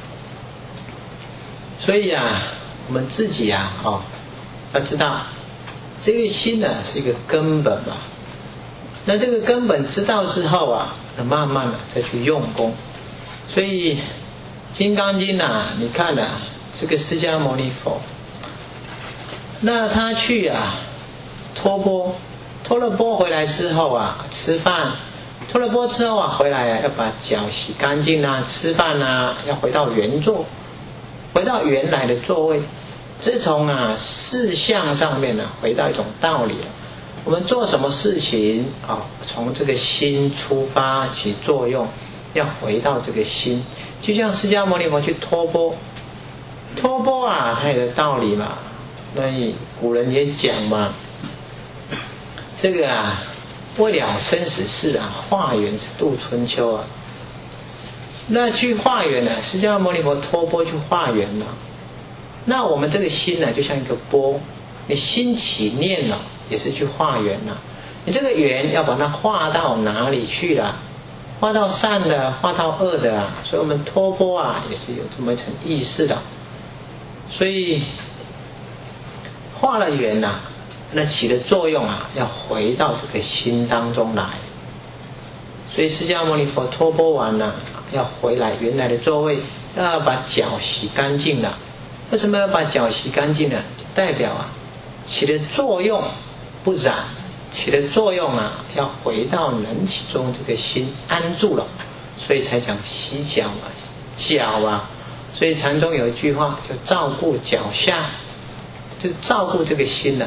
所以我们自己要知道这个心是一个根本嘛。那这个根本知道之后那慢慢再去用功。所以金刚经你看这个释迦牟尼佛，那他去托钵，托了钵回来之后吃饭，托了钵之后回来要把脚洗干净吃饭要回到原座，回到原来的座位。这从事相上面回到一种道理了。我们做什么事情从这个心出发起作用，要回到这个心。就像释迦牟尼佛去托钵，托钵它有个道理嘛。那古人也讲嘛，这个为了生死事化缘是度春秋那去化缘释迦牟尼佛托钵去化缘了。那我们这个心就像一个钵，你心起念了也是去化缘了。你这个缘要把它化到哪里去了？化到善的，化到恶的所以我们托钵也是有这么一层意思的。所以化了缘那起的作用要回到这个心当中来。所以释迦牟尼佛托钵完要回来原来的座位，要把脚洗干净了。为什么要把脚洗干净呢？代表起的作用不染，起的作用要回到能起作用这个心安住了，所以才讲洗脚脚所以禅宗有一句话叫照顾脚下，就是照顾这个心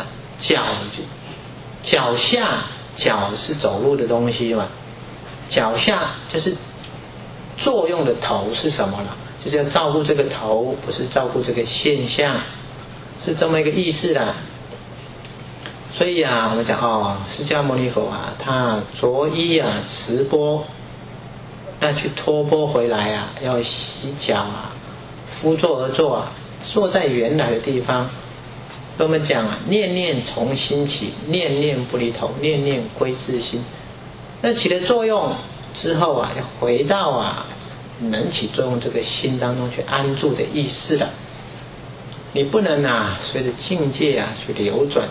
脚下，脚是走路的东西嘛，脚下就是作用的头是什么了？就是要照顾这个头，不是照顾这个现象，是这么一个意思啦。所以我们讲释迦牟尼佛他着衣持钵，那去托钵回来要洗脚敷座而坐坐在原来的地方。我们讲念念从心起，念念不离头，念念归自心。那起了作用之后要回到能起作用这个心当中去安住的意思了。你不能随着境界去流转。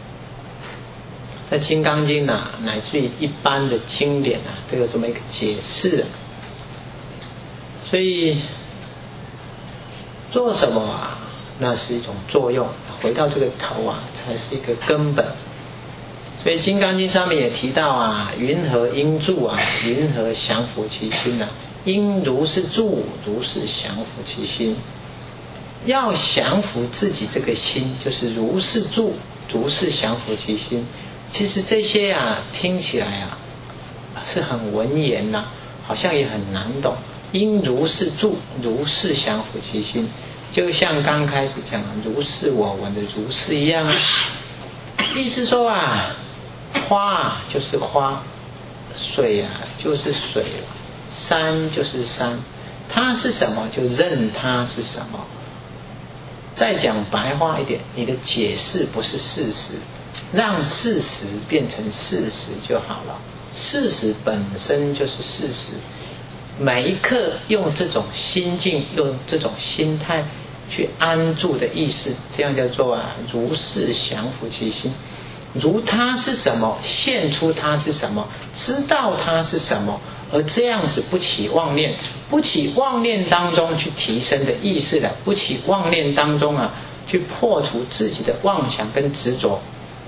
在《金刚经》乃至于一般的经典都有这么一个解释的。所以做什么那是一种作用，回到这个头才是一个根本。所以《金刚经》上面也提到云何应住云何降伏其心应如是住，如是降伏其心。要降伏自己这个心，就是如是住，如是降伏其心。其实这些听起来是很文言好像也很难懂。应如是住，如是降伏其心，就像刚开始讲如是我闻的如是一样意思说花就是花，水就是水了，山就是山，它是什么就认它是什么。再讲白话一点，你的解释不是事实，让事实变成事实就好了。事实本身就是事实，每一刻用这种心境，用这种心态去安住的意思，这样叫做如是降伏其心。如它是什么，现出它是什么，知道它是什么， 而这样子不起妄念，不起妄念当中去提升的意识了，不起妄念当中啊，去破除自己的妄想跟执着，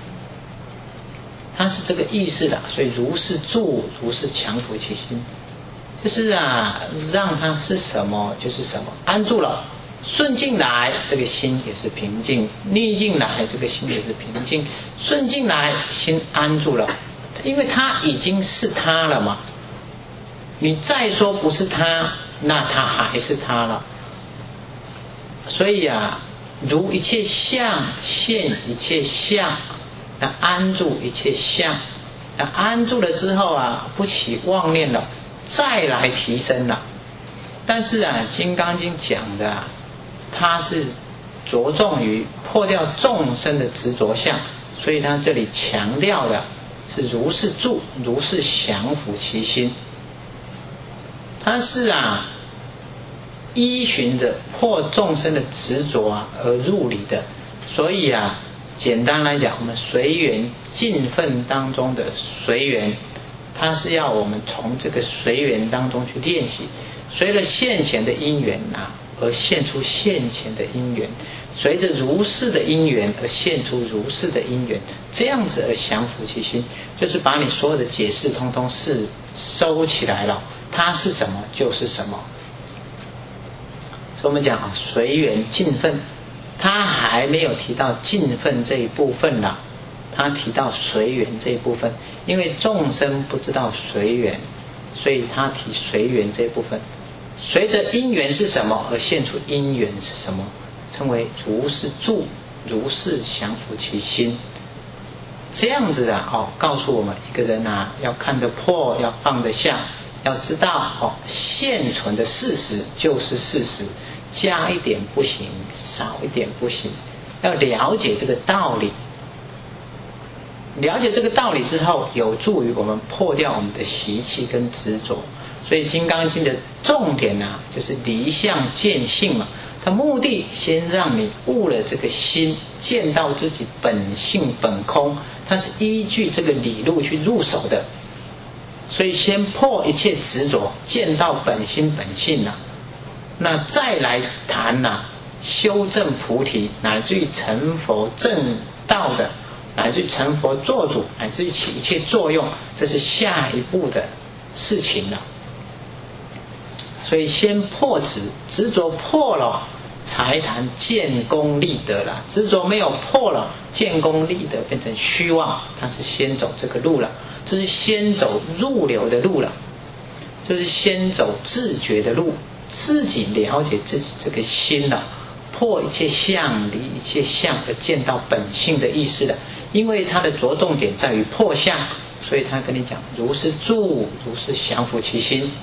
它是这个意识的。所以如是住，如是降伏其心，就是啊，让它是什么就是什么，安住了。顺境来，这个心也是平静；逆境来，这个心也是平静。顺境来，心安住了，因为它已经是它了嘛。你再说不是它，那它还是它了。所以啊，如一切相现一切相，那安住一切相，那安住了之后啊，不起妄念了，再来提升了。但是啊，《金刚经》讲的啊，它是着重于破掉众生的执着相，所以它这里强调的是如是住，如是降伏其心。它是啊，依循着破众生的执着啊而入理的。所以啊，简单来讲，我们随缘尽分当中的随缘，它是要我们从这个随缘当中去练习，随着现前的因缘啊，而现出现前的因缘，随着如是的因缘而现出如是的因缘，这样子而降伏其心，就是把你所有的解释通通是收起来了，它是什么就是什么。所以我们讲啊，随缘尽分，他还没有提到尽分这一部分啦，他提到随缘这一部分，因为众生不知道随缘，所以他提随缘这一部分。随着因缘是什么而现出因缘是什么，称为如是住，如是降伏其心。这样子的告诉我们一个人啊，要看得破，要放得下，要知道现存的事实就是事实，加一点不行，少一点不行，要了解这个道理。了解这个道理之后，有助于我们破掉我们的习气跟执着。所以《金刚经》的重点啊，就是离相见性嘛。它目的先让你悟了这个心，见到自己本性本空，它是依据这个理路去入手的。所以先破一切执着，见到本心本性啊，那再来谈啊，修正菩提，乃至于成佛正道的，乃至于成佛做主，乃至于起一切作用，这是下一步的事情了。所以先破执着破了，才谈建功立德了。执着没有破了，建功立德变成虚妄，它是先走这个路了，这是先走入流的路了，这是先走自觉的路，自己了解自己这个心了，破一切相，离一切相，而见到本性的意思了。因为它的着重点在于破相，所以他跟你讲如是住，如是降伏其心。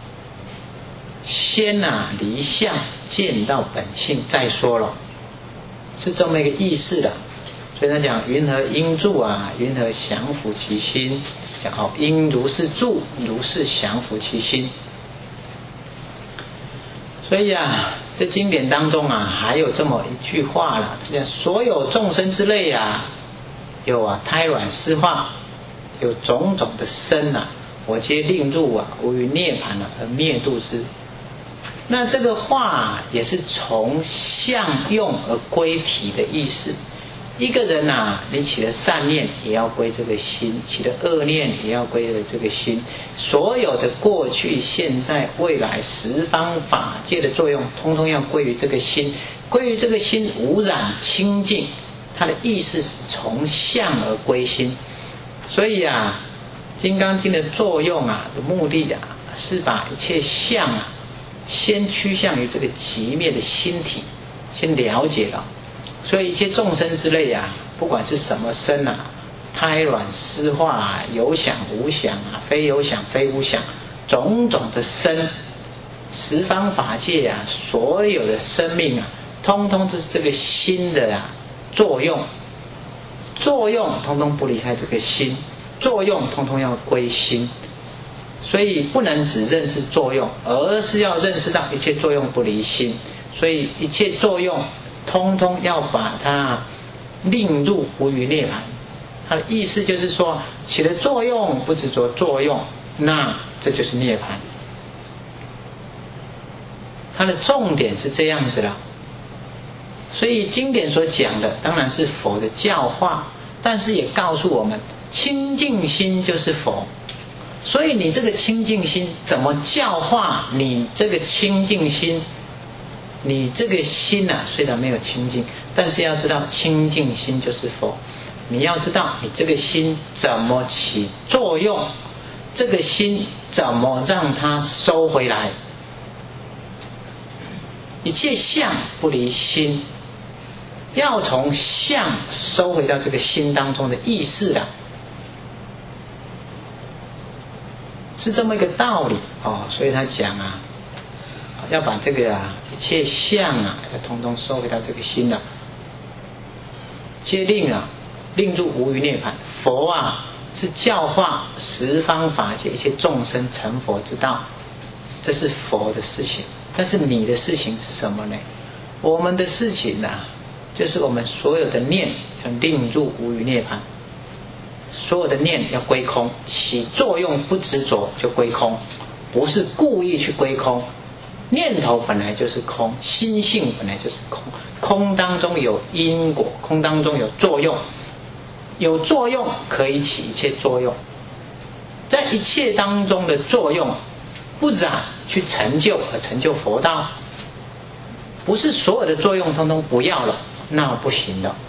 先离相，见到本性再说了，是这么一个意思的。所以他讲云何应住啊，云何降伏其心，讲应如是住，如是降伏其心。所以这经典当中还有这么一句话了，他讲所有众生之类有胎卵湿化，有种种的身我皆令入无余涅槃而灭度之。那这个话也是从相用而归体的意思。一个人你起了善念也要归这个心，起了恶念也要归了这个心。所有的过去现在未来十方法界的作用，通通要归于这个心，归于这个心无染清净。它的意思是从相而归心。所以金刚经的作用的目的是把一切相先趋向于这个寂灭的心体，先了解了。所以一切众生之类不管是什么身胎卵湿化有想无想非有想非无想，种种的身，十方法界所有的生命通通是这个心的作用，作用通通不离开这个心，作用通通要归心。所以不能只认识作用，而是要认识到一切作用不离心。所以一切作用通通要把它令入无余涅槃。它的意思就是说，起了作用不执着作用， 那这就是涅槃。它的重点是这样子了。所以经典所讲的当然是佛的教化，但是也告诉我们清净心就是佛。所以你这个清净心怎么教化你这个清净心？你这个心啊，虽然没有清净，但是要知道清净心就是佛。你要知道你这个心怎么起作用，这个心怎么让它收回来。一切相不离心，要从相收回到这个心当中的意识了，是这么一个道理哦。所以他讲啊，要把这个一切相要统统收回到这个心了，皆令入无余涅槃。佛是教化十方法界一切众生成佛之道，这是佛的事情。但是你的事情是什么呢？我们的事情就是我们所有的念要令入无余涅槃，所有的念要归空，起作用不执着就归空，不是故意去归空。念头本来就是空，心性本来就是空，空当中有因果，空当中有作用，有作用可以起一切作用，在一切当中的作用不染去成就而成就佛道，不是所有的作用通通不要了，那不行的。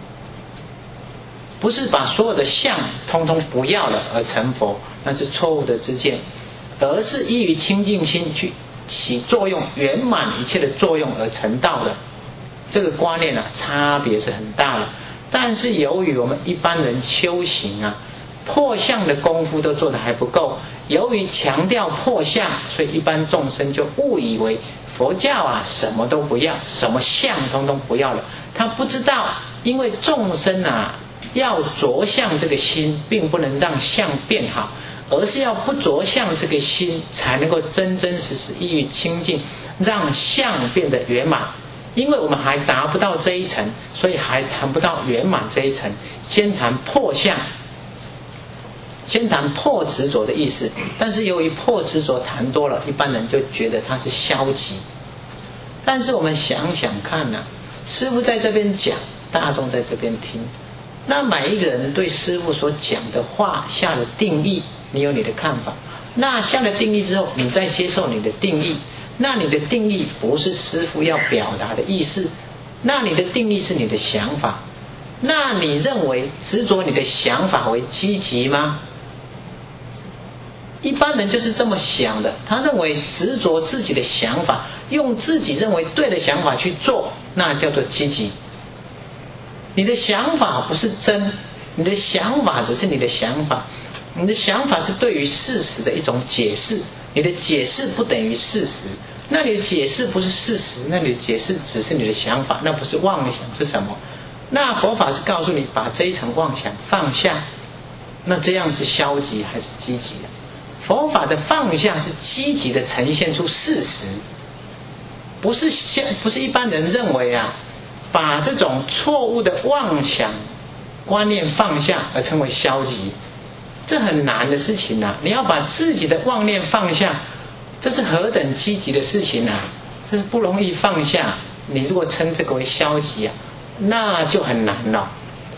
不是把所有的相通通不要了而成佛，那是错误的知见，而是依于清净心去起作用，圆满一切的作用而成道的。这个观念差别是很大的。但是由于我们一般人修行破相的功夫都做得还不够，由于强调破相，所以一般众生就误以为佛教什么都不要，什么相通通不要了。他不知道，因为众生要着相这个心，并不能让相变好，而是要不着相这个心，才能够真真实实依于清净，让相变得圆满。因为我们还达不到这一层，所以还谈不到圆满这一层。先谈破相，先谈破执着的意思。但是由于破执着谈多了，一般人就觉得它是消极。但是我们想想看师父在这边讲，大众在这边听，那每一个人对师父所讲的话下的定义，你有你的看法。那下了定义之后，你再接受你的定义，那你的定义不是师父要表达的意思，那你的定义是你的想法。那你认为执着你的想法为积极吗？一般人就是这么想的，他认为执着自己的想法，用自己认为对的想法去做，那叫做积极。你的想法不是真，你的想法只是你的想法，你的想法是对于事实的一种解释，你的解释不等于事实。那你的解释不是事实，那你的解释只是你的想法，那不是妄想是什么？那佛法是告诉你把这一层妄想放下，那这样是消极还是积极的？佛法的放下是积极的呈现出事实，不是一般人认为把这种错误的妄想观念放下而称为消极，这很难的事情你要把自己的妄念放下，这是何等积极的事情这是不容易放下。你如果称这个为消极那就很难了。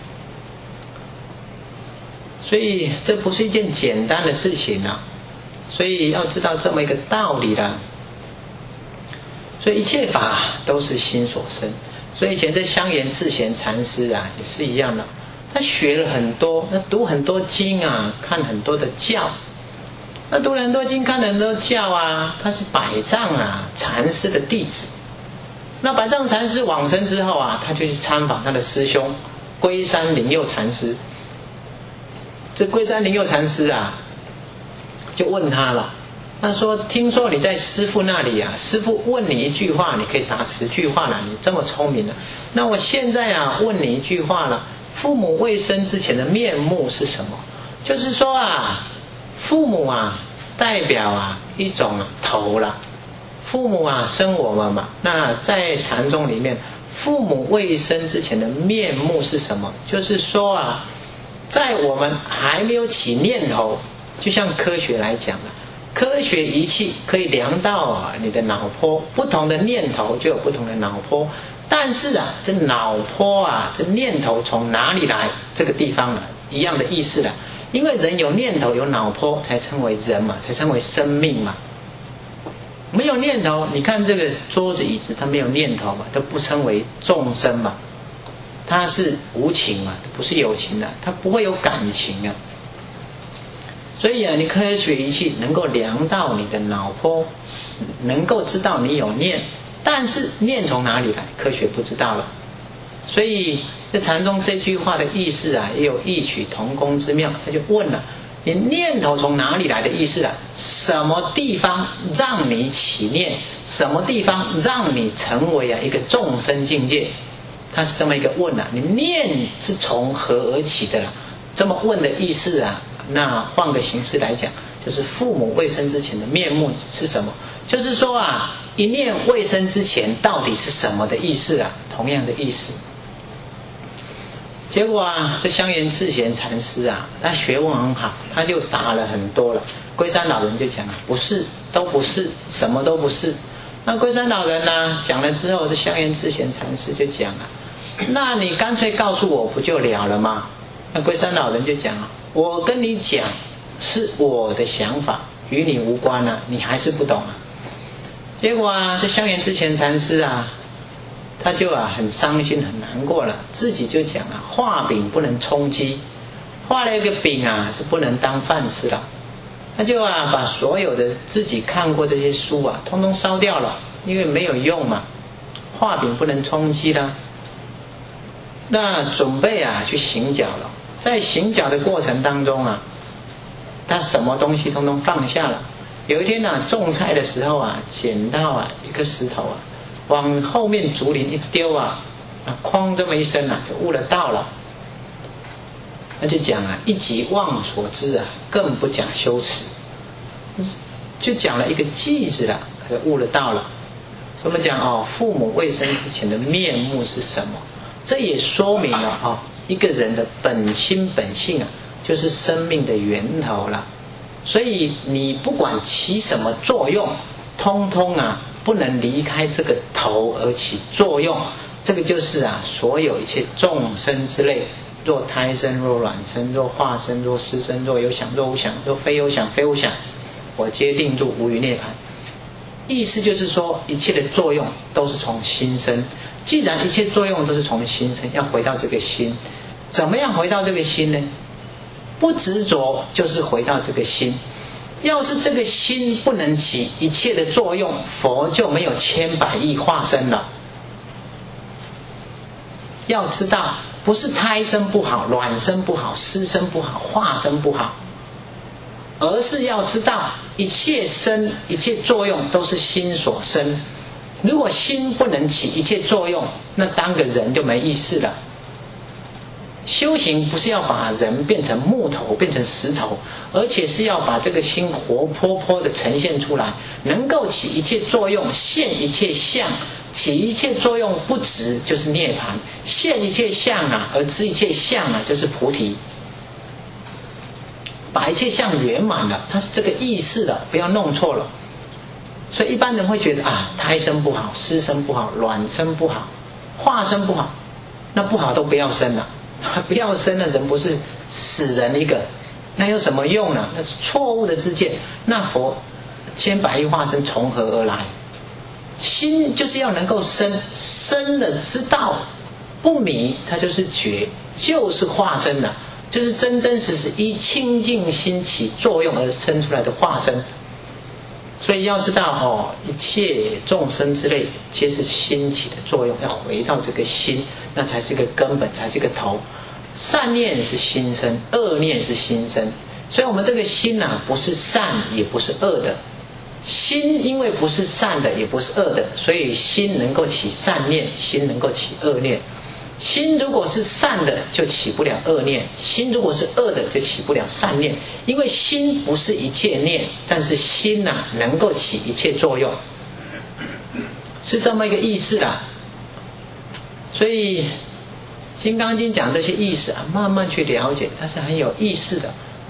所以这不是一件简单的事情所以要知道这么一个道理啦。所以一切法都是心所生。所以以前在香严智贤禅师也是一样的，他学了很多，他读很多经看很多的教，那读了很多经看了很多教他是百丈禅师的弟子。那百丈禅师往生之后他就去参访他的师兄龟山灵佑禅师。这龟山灵佑禅师就问他了，他说听说你在师父那里师父问你一句话你可以答10句话了，你这么聪明了。那我现在问你一句话了，父母未生之前的面目是什么？就是说父母代表一种头了，父母生我们嘛。那在禅宗里面，父母未生之前的面目是什么？就是说在我们还没有起念头， 就像科学来讲啊，科学仪器可以量到你的脑波，不同的念头就有不同的脑波。但是啊，这脑波啊，这念头从哪里来？这个地方啊，一样的意思了。因为人有念头有脑波，才称为人嘛，才称为生命嘛。没有念头，你看这个桌子椅子，它没有念头嘛，都不称为众生嘛。它是无情嘛，不是有情的，它不会有感情啊。所以啊，你科学仪器能够量到你的脑波，能够知道你有念，但是念从哪里来，科学不知道了。所以这禅宗这句话的意思啊，也有异曲同工之妙。他就问了，你念头从哪里来的意思啊？什么地方让你起念？什么地方让你成为一个众生境界？他是这么一个问啊，你念是从何而起的啦？这么问的意思啊，那换个形式来讲，就是父母未生之前的面目是什么？就是说啊，一念未生之前到底是什么的意思啊？同样的意思。结果啊，这香严智贤禅师啊，他学问很好，他就答了很多了。龟山老人就讲啊，不是，都不是，什么都不是。那龟山老人呢讲了之后，这香严智贤禅师就讲啊，那你干脆告诉我不就了了吗？那龟山老人就讲啊，我跟你讲是我的想法，与你无关啊，你还是不懂啊。结果啊，这香严智贤禅师啊，他就很伤心很难过了，自己就讲啊，画饼不能充饥，画了一个饼啊是不能当饭吃了。他就把所有的自己看过这些书啊通通烧掉了，因为没有用嘛，画饼不能充饥啦。那准备去行脚了，在行脚的过程当中啊，他什么东西通通放下了。有一天种菜的时候捡到一个石头往后面竹林一丢哐这么一声就悟了道了。那就讲一即忘所知更不假修持，就讲了一个偈字了，就悟了道了。所以我们讲父母未生之前的面目是什么？这也说明了一个人的本心本性就是生命的源头了。所以你不管起什么作用，通通不能离开这个头而起作用。这个就是所有一切众生之类，若胎生，若卵生，若化生，若湿生，若有想，若无想，若非有想，非无想，我皆定住，无余涅槃。意思就是说，一切的作用都是从心生。既然一切作用都是从心生，要回到这个心。怎么样回到这个心呢？不执着就是回到这个心。要是这个心不能起一切的作用，佛就没有千百亿化身了。要知道，不是胎生不好，卵生不好，湿生不好，化生不好，而是要知道一切生一切作用都是心所生。如果心不能起一切作用，那当个人就没意思了。修行不是要把人变成木头变成石头，而且是要把这个心活泼泼的呈现出来，能够起一切作用，现一切相。起一切作用不执就是涅槃，现一切相而知一切相就是菩提。把一切相圆满了，它是这个意思的，不要弄错了。所以一般人会觉得胎生不好，湿生不好，卵生不好，化生不好，那不好都不要生了。不要生了，人不是死人一个，那有什么用呢？那是错误的知见。那佛千百亿化身从何而来？心就是要能够生，生了知道不迷，它就是觉，就是化身了，就是真真实实依清净心起作用而生出来的化身。所以要知道一切众生之类皆是心起的作用，要回到这个心，那才是个根本，才是个头。善念是心生，恶念是心生。所以我们这个心不是善也不是恶的。心因为不是善的也不是恶的，所以心能够起善念，心能够起恶念。心如果是善的就起不了恶念，心如果是恶的就起不了善念。因为心不是一切念，但是心能够起一切作用，是这么一个意思啦。所以《金刚经》讲这些意思慢慢去了解，它是很有意思的。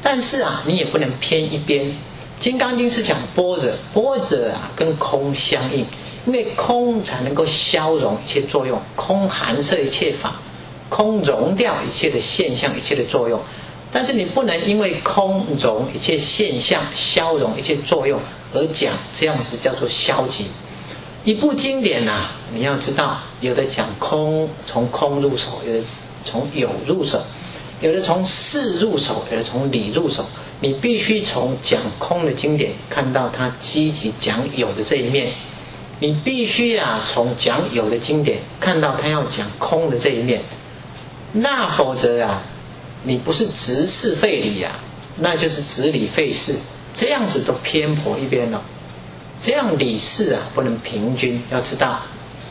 但是啊，你也不能偏一边。金刚经是讲般若，般若啊跟空相应，因为空才能够消融一切作用，空含摄一切法，空融掉一切的现象，一切的作用。但是你不能因为空融一切现象，消融一切作用而讲这样子叫做消极。一部经典啊，你要知道，有的讲空，从空入手；有的从有入手；有的从事入手；有的从理入手。你必须从讲空的经典看到它积极讲有的这一面，你必须啊从讲有的经典看到它要讲空的这一面。那否则啊，你不是直事废理啊，那就是直理废事，这样子都偏颇一边了。这样理事啊不能平均，要知道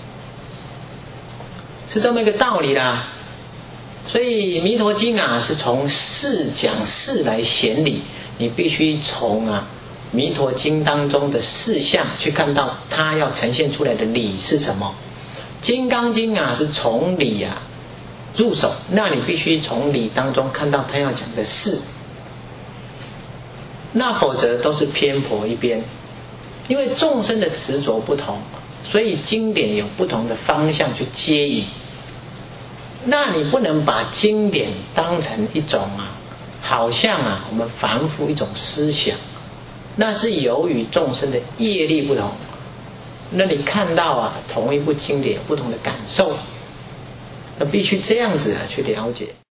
是这么一个道理啦。所以弥陀经啊是从事讲事来显理，你必须从啊弥陀经当中的事项去看到它要呈现出来的理是什么。金刚经啊是从理啊入手，那你必须从理当中看到它要讲的事，那否则都是偏颇一边。因为众生的执着不同，所以经典有不同的方向去接引。那你不能把经典当成一种啊，好像啊我们凡夫一种思想，那是由于众生的业力不同。那你看到啊同一部经典有不同的感受，那必须这样子啊去了解。